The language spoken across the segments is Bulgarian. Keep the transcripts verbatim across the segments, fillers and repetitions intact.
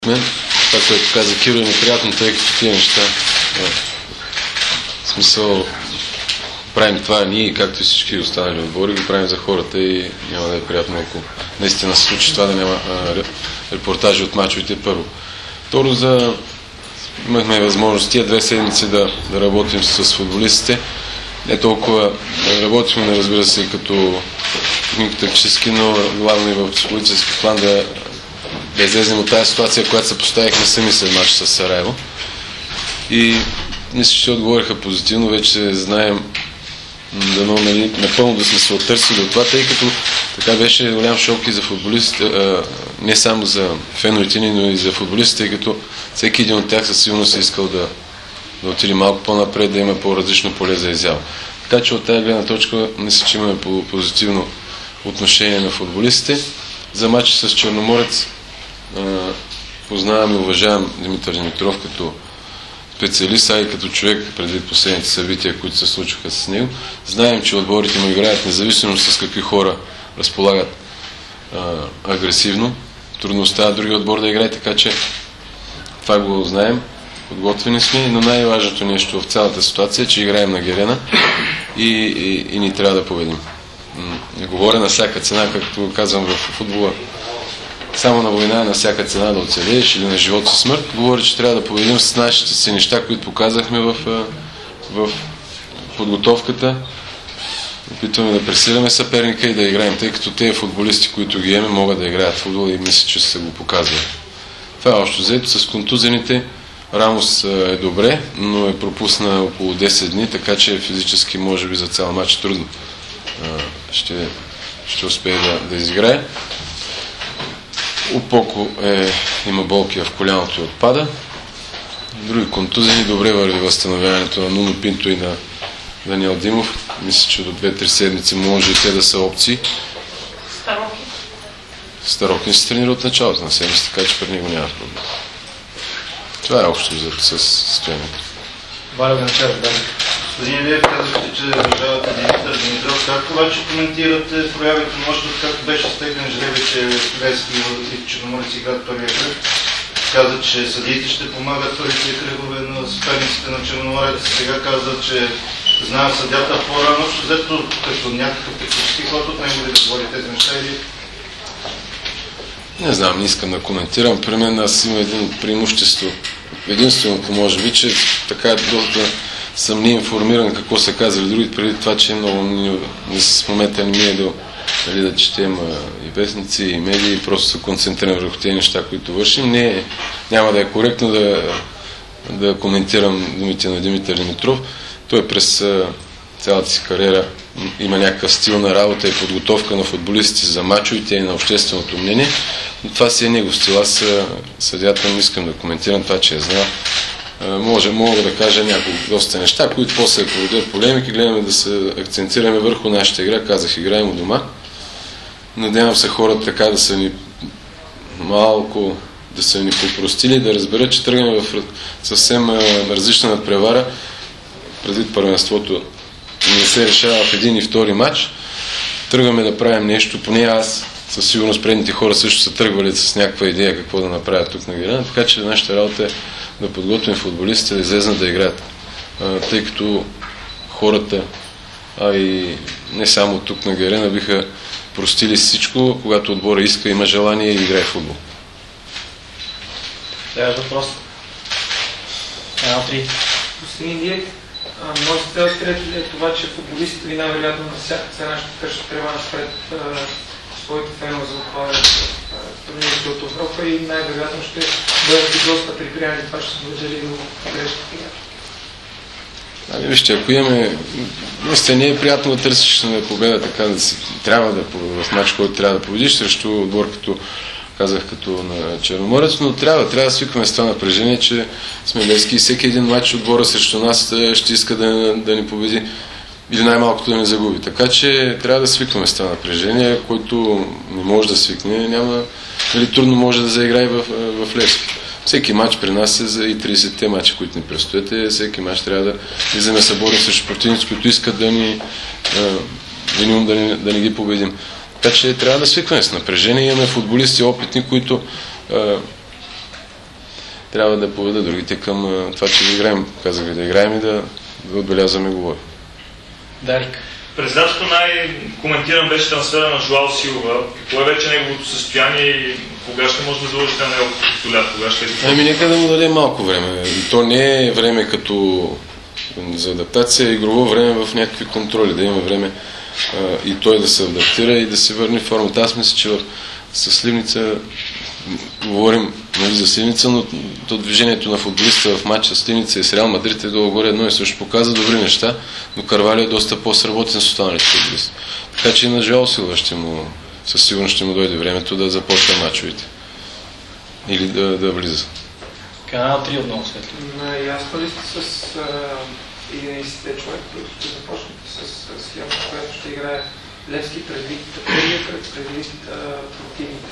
мен. Това, което каза Киро, е неприятно, тъй като тия неща. В смисъл, правим това ние, както и всички останали отбори, го правим за хората и няма да е приятно, ако наистина се случи това да няма а, репортажи от мачовете първо. Второ, за... имахме възможност тия две седмици да, да работим с футболистите. Не толкова работихме, разбира се, като тактически, но главно и в психологически план да, да излезем от тази ситуация, която се поставихме сами след матча с Сараево. И мисля, че отговориха позитивно, вече знаем дано, нали, напълно да сме се оттърсили от това, тъй като така беше голям шок и за футболистите, а, не само за феновете ни, но и за футболистите, тъй като всеки един от тях със сигурност е искал да, да отиде малко по-напред, да има по-различно поле за изява. Така че от тази гледна точка мисля, че имаме позитивно отношение на футболистите. За матча с Черноморец а, познавам и уважавам Димитър Димитров като специалист, а и като човек предвид последните събития, които се случваха с него. Знаем, че отборите му играят независимо с какви хора разполагат а, агресивно. Трудно става други отбор да играе, така че това го знаем. Подготвени сме, но най-важното нещо в цялата ситуация е, че играем на Герена и, и, и ни трябва да победим. Не говоря на всяка цена, както казвам в футбола, само на война на всяка цена да оцелееш или на живот и смърт. Говоря, че трябва да победим с нашите си неща, които показахме в, в подготовката. Опитваме да пресиляме съперника и да играем, тъй като тези футболисти, които ги имаме, могат да играят футбол и мисля, че са го показвали. Това е общо взето. С контузените Рамос е добре, но е пропусна около десет дни, така че физически може би за цял матч трудно ще, ще успее да, да изиграе. Упоко е, има болки в коляното и отпада. Други контузени, добре върви възстановяването на Нуно Пинто и на Даниел Димов. Мисля, че до две-три седмици може и те да са опции. Старокин? Старокин се тренира от началото на седмица, така че при него няма проблем. Това е общо за състоянието. Валя Гранчаров, да. Господин Илиев, казахте, че държавата Димитър Димитров. Как обаче коментирате проявите нощ, както беше стекан жребий, че Левски и Черноморец играят първия кръг? Каза, че съдиите ще помагат първите кръгове на съперниците на Черноморец. Сега каза, че знаят съдята по-рано, взето като някакъв тактически ход от него ли да говори тези неща или... Не знам, не искам да коментирам. При мен аз имам един преимущество. Единственото може би, че така доста съм не информиран какво са казали другите, преди това, че много не, не с момента не ми е до дали да четем и вестници, и медии, просто се концентрирам върху тези неща, които вършим. Не, няма да е коректно да, да коментирам думите на Димитър Димитров. Той през цялата си кариера има някакъв стил на работа и подготовка на футболистите за мачовете и на общественото мнение. Но това си е негов стил. Аз съдията не искам да коментирам това, че е знал. Може, мога да кажа няколко доста неща, които после проведат полемики. Гледаме да се акцентираме върху нашата игра. Казах, играем у дома. Надявам се хората така да са ни малко да са ни попростили, да разберат, че тръгнем в съвсем различна надпревара. Предвид първенството не се решава в един и втори матч. Тръгваме да правим нещо, поне аз със сигурност предните хора също са тръгвали с някаква идея какво да направят тук на Герена, така че нашата работа е да подготвим футболистите да излезнат да играят. А, тъй като хората, а и не само тук на Герена, биха простили всичко, когато отбора иска, има желание и играе футбол. Следващ въпрос. Една-три. Господин Илиев, може да открете ли е това, че футболистите ви най-вероятно на всяка цена ще тършат реванш пред а, своите фенове за отпадане в турнирите от Европа и най-вероятно ще бъдат и доста приприяни. Това ще се дължи до грешките. Ами вижте, ако имаме... Наистина не е приятно да търсиш на победа, така да си трябва да в матч, който трябва да победиш срещу отбор, като казах, като на Черноморец, но трябва, трябва да свикваме с това напрежение, че сме Левски и всеки един матч отбора срещу нас ще иска да, да ни победи или най-малкото да ни загуби. Така че трябва да свикваме с това напрежение, който не може да свикне, няма, или трудно може да заиграе в, в Левски. Всеки матч при нас е за и тридесетте матча, които ни предстоят. Всеки матч трябва да влизаме съборни срещу противници, които искат да ни, минимум да ни, да ни ги победим. Така че трябва да свикваме с напрежение. Имаме футболисти опитни, които трябва да поведа другите към това, че да играем. Казах ви да играем и да, да отбелязваме говори. Дарик. През лятото най-коментиран беше трансфера на Жоао Силва. Какво е вече неговото състояние и кога ще може да заложите на него като лято? Кога ще е... Ами нека да му дадем малко време. И то не е време като за адаптация, е игрово време в някакви контроли, да има време а, и той да се адаптира и да се върне в формата. Аз мисля, че в, с Сливница говорим, нали, за Сливница, но то движението на футболиста в матча с Сливница и с Реал Мадрид е долу-горе едно и също показва добри неща, но Карвалио е доста по-сработен с останалите футболисти. Така че и на Жоао Силва ще му, със сигурност ще му дойде времето да започне мачовете. Или да, да влиза. Канал три отново след. Наясно ли сте с единайсетте човек, които ще започнете с схемата, която ще играе Левски предвид първия кръг, предвид противните?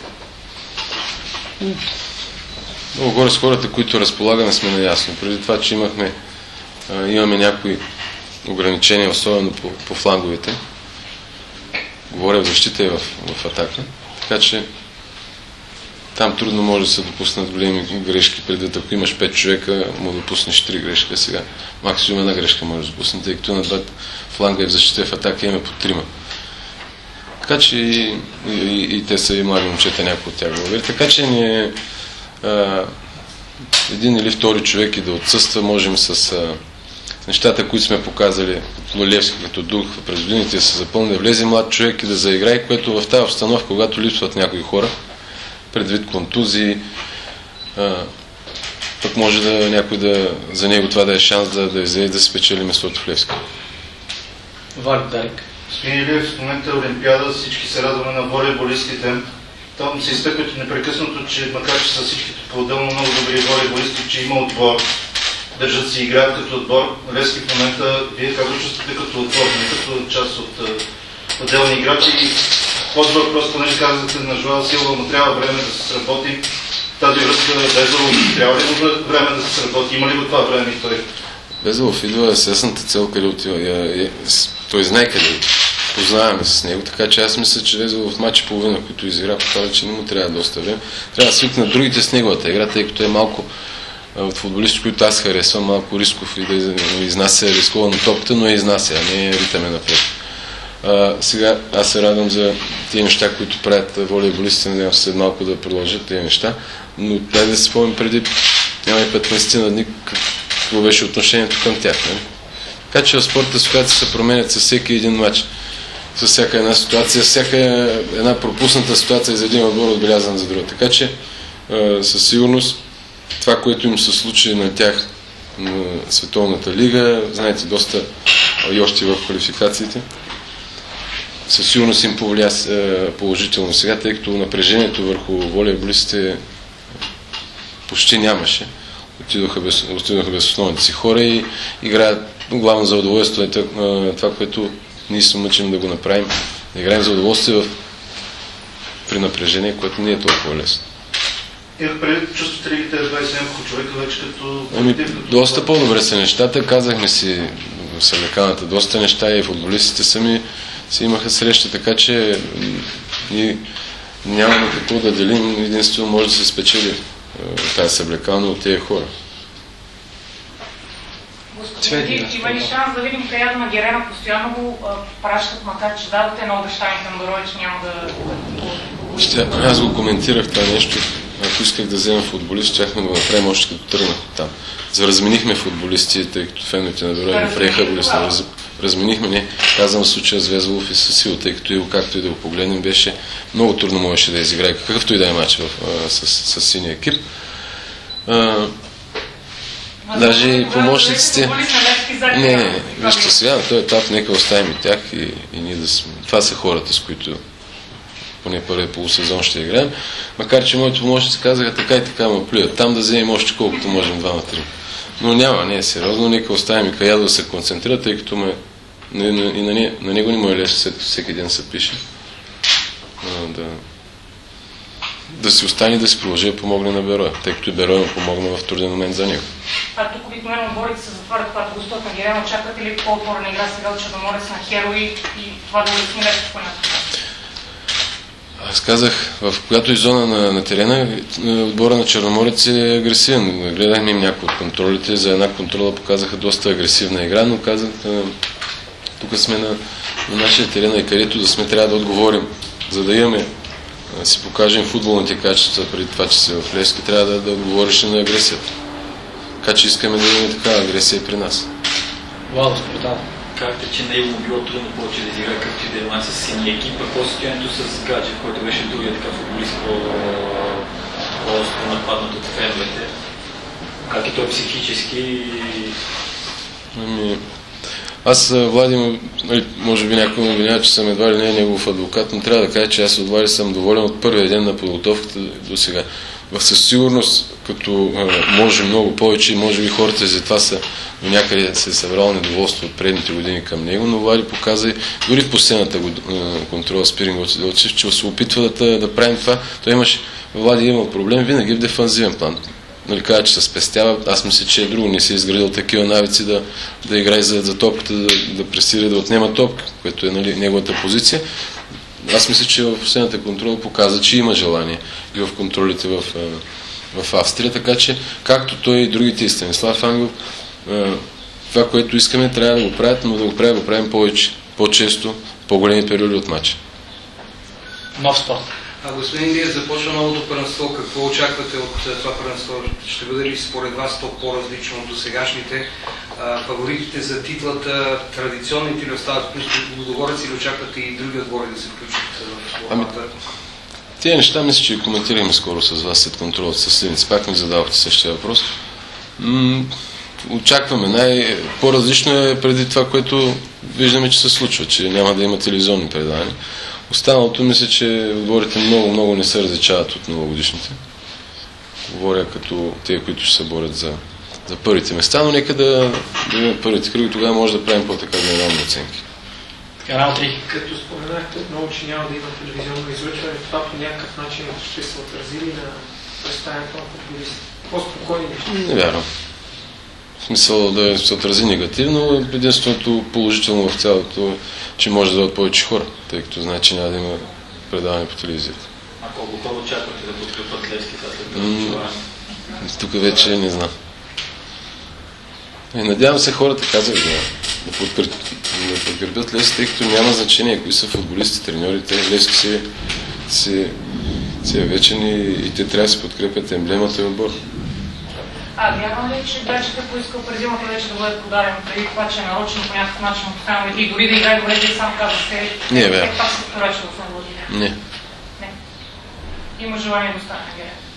Много горе с хората, които разполагаме, сме наясно. Преди това, че имахме, а, имаме някои ограничения, особено по, по фланговете. Говоря в защита и в, в атака. Така че там трудно може да се допуснат големи грешки. Преди, ако имаш пет човека, му допуснеш три грешки сега. Максимум една грешка може да допуснеш, тъй като на два фланга и в защита и в атака имаме по трима. Така че и, и, и, и те са и млади момчета, някои от тях говори. Така че не а, един или втори човек и да отсъства, можем с а, нещата, които сме показали от Левски като дух през годините, да се запълни, да влезе млад човек и да заиграе, което в тази обстановка, когато липсват някои хора, предвид контузии, а, пък може да някой да, за него това да е шанс да, да излезе да спечели местото в Левски. Вали Дарик. Господин Илиев, в момента Олимпиада, всички се радваме на волейболистите. Там се изтъкват непрекъснато, че макар че са всичките по-отделно много добри волейболисти, че има отбор, държат си играят като отбор. Левски в момента, вие как го чувствате като отбор, не като част от uh, отделни играчи. И под въпрос, понеже казвате на Жоао Силва, му трябва време да се сработи. Тази връзка Безалов, трябва ли му време да се сработи? Има ли го това време и той? Безалов идва с ясната цел къде отива. Я, я, той знае къде е. Познаваме с него, така че аз мисля, че Безалов в матчи половина, който изигра, показва, че не му трябва доста време. Трябва да свикна другите с неговата игра, тъй като е малко от футболисти, които аз харесвам, малко рисков и да изнася рисковано топката, но е изнася, а не е ритаме напред. А, сега аз се радвам за тези неща, които правят волейболистите, надявам се след малко да продължат тези неща, но дай да си спомним преди няма и петнайсет на дни какво беше отношението към тях. Не? Така че в спорта ситуации се променят със всеки един матч, с всяка една ситуация, всяка една пропусната ситуация за един отбор отбелязан за друга. Така че а, със сигурност това, което им се случи на тях на Световната лига, знаете, доста и още в квалификациите, със сигурност им повлия положително сега, тъй като напрежението върху волейболистите почти нямаше. Отидоха без, отидоха без основните си хора и играят главно за удоволствие. Това, което ние се мъчим да го направим, да играем за удоволствие в, при напрежение, което не е толкова лесно. И преди чувствате ли тези двайсет няколко човека вече като... Ами, доста по-добре са нещата. Казахме си в съблеканата доста неща и футболистите сами си имаха срещи, така че ние нямаме какво да делим. Единствено може да се спечели тази съблекана от тези хора. Господин, има ли шанс да видим Каяда на Герена? Постоянно го пращат, макар че дадете едно обещание към Дорой, че няма да... Ще, аз го коментирах това нещо. Ако исках да взема футболист, щяхме да го направим още като тръгнах там. Заразменихме футболисти, тъй като феновете на Дорой не приеха болестта. Раз, разменихме, не. Казвам в случая с Везелов и с Сил, тъй като и както и да го погледнем, беше много трудно можеше да изиграе какъвто и да е матч в, а, с, с, с синия екип. А, даже и помощниците... Не, не, не. Вижте сега, на този етап нека оставим и тях и, и ние да сме... Това са хората, с които поне първи полусезон ще играем. Макар че моите помощници казаха така и така ме плюят. Там да вземем още колкото можем, два на три. Но няма, не е сериозно. Нека оставим и Каяда да се концентрира, тъй като ме, и на, на, на него не му е лесно, след всеки ден се пише. Да, да си остане да си продължи да помогне на Бероя, тъй като и Бероя му помогна в труден момент за него. А тук обикновено отборите се затварят, когато гостуват на Герена. Очаквате ли по-отворена игра сега от Черноморец на Херои и това да улесни нещо по някакъв? Аз казах, в която и зона на, на терена, отбора на Черноморец е агресивен. Гледахме им някои от контролите, за една контрола показаха доста агресивна игра, но казах, тук сме на, на нашия терен и където да сме, трябва да отговорим. За да имаме, да си покажем футболните качества преди това, че си в Левски, трябва да, да отговориш на агресията. Така че искаме да имаме такава агресия при нас. Владо, спортал. Казахте, че не е му било трудно повече да изиграе както и да е с синия екип, какво състоянието с Гаджев, който беше другия така футболист по-остро нападнат от феновете. Как е той психически? Ами, аз, Влади, може би някой ме обвинява, че съм едва ли не негов адвокат, но трябва да кажа, че аз от Влади съм доволен от първия ден на подготовката до сега. Със сигурност, като а, може много повече, може би хората за това са до някъде се е събрало недоволство от предните години към него, но Влади показа дори в последната контрола спиринг от Седелцев, че се опитва да, да правим това. Той имаше, Влади имал проблем винаги в дефанзивен план. Нали, каза, че се спестява, аз мисля, че е друго, не си е изградил такива навици да, да играе за, за топката, да, да пресира, да отнема топка, което е нали, неговата позиция. Аз мисля, че в последната контрола показа, че има желание и в контролите в, в Австрия, така че както той и другите и Станислав Ангел, това, което искаме, трябва да го правят, но да го правим, го правим повече, по-често, по-големи периоди от матча. Нов спорт. А господин Илиев, започва новото първенство. Какво очаквате от това първенство? Ще бъде ли според вас то по-различно от досегашните? Фаворитите за титлата, традиционните ли остават плюс Лудогорец или очаквате и други отбори да се включат в главата? Ами, тия неща мисля, че коментирахме скоро с вас след контролът с Сливница. Пак ми задавахте същия въпрос. М- очакваме. Най- по-различно е преди това, което виждаме, че се случва, че няма да има телевизионни предавания. Останалото мисля, че отборите много, много не се различават от новогодишните. Говоря като те, които ще се борят за, за първите места, но нека да, да имат първите кръги, тогава може да правим по-така генерални оценки. Канал три. Като споменахте отново, че няма да има телевизионно излъчване, това по някакъв начин ще се отразили на представянето на футболисти. По-спокойни неща. Не вярвам. В смисъл да се отрази негативно, единственото положително в цялото, че може да дадат повече хора, тъй като знае, че няма да има предаване по телевизията. А колко хора очаквате да подкрепят Левски след това? Тук вече не знам. И надявам се хората, казах да, да, подкреп, да подкрепят Левски, тъй като няма значение кои са футболисти, треньорите. Левски си, си, си е вечен и, и те трябва да се подкрепят емблемата и отбор. А, вярвам ли, че Гаджев е поискал предимата вече да бъде подарен преди това, че е нарочно по някакъв начин останал и дори да играе добре, да сам каза се. Не, вярвам. Как пак се вторача да съм влади? Не. Не. Има желание да остане на Герен.